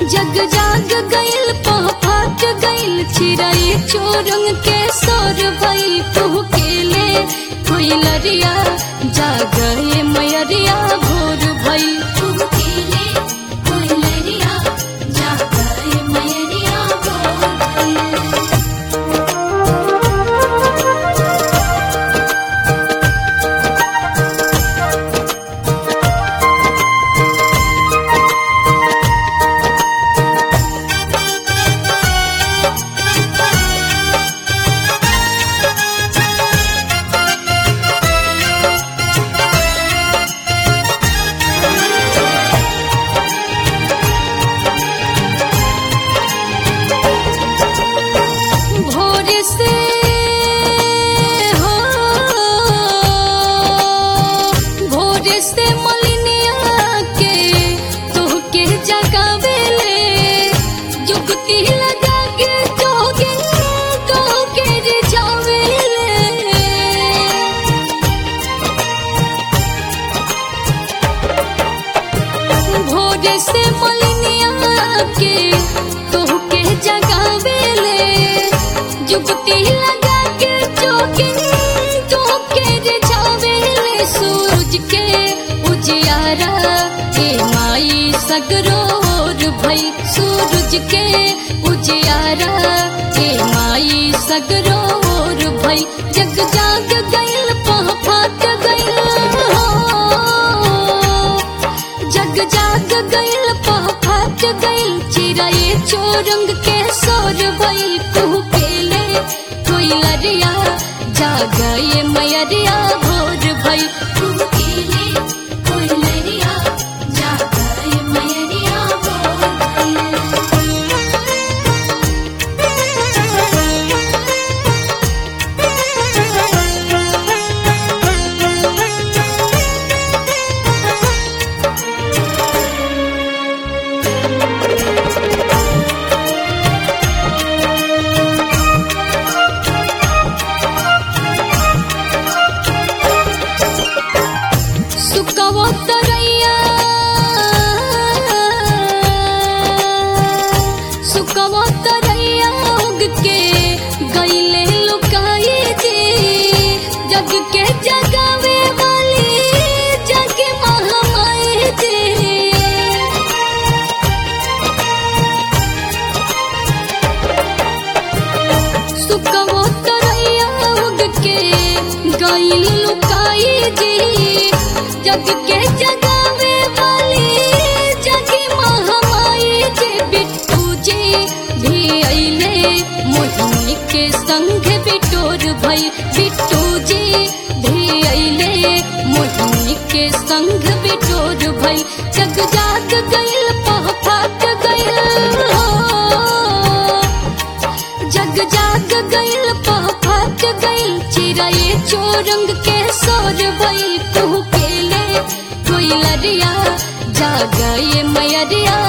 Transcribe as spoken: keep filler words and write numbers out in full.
जग जाग गइल पहाट गइल चिराई चोरंग के सोर भई तू केले कोई लरिया जागए मयरिया भोर भई तू केले कोई लरिया जागए मयरिया भोर भई। से मलिनिया के तोहके जगावेले जुगती लगा के जोगे तोहके रिझावेले भोरे से मलिनिया के तोहके जगावेले जुगती लगा के जोगे तोहके रिझावेले सूरज के उजियारा ए माई सगरोर भई सूरज के उजियारा ए माई सगरोर भई जग जाग गइल पहाट गइल जग जाग गइल पहाट गइल चिराए चोरंग के सोर भई तू केले कोई लरिया जागए मयरिया भोर भई तू केले कोई लरिया जागए मयरिया भोर सुकवो तरैया सुकवो तरैया उग के गइले लुकाई जी जग के जगावे वाली जग महामाई जी सुकवो तरैया उग के गइले लुकाई जी जग के जगावे वाली जग महामाई जे बिट्टू जी भी अइले मोहिनी के संग बिटोर भई बिट्टू जी भी अइले मोहिनी के संग बिटोर भई जग जाग गइल पहाट गइल जग जाग गइल पहाट गइल चिराए चोरंग के सोर भई तू केले कोई लरिया जागए मयरिया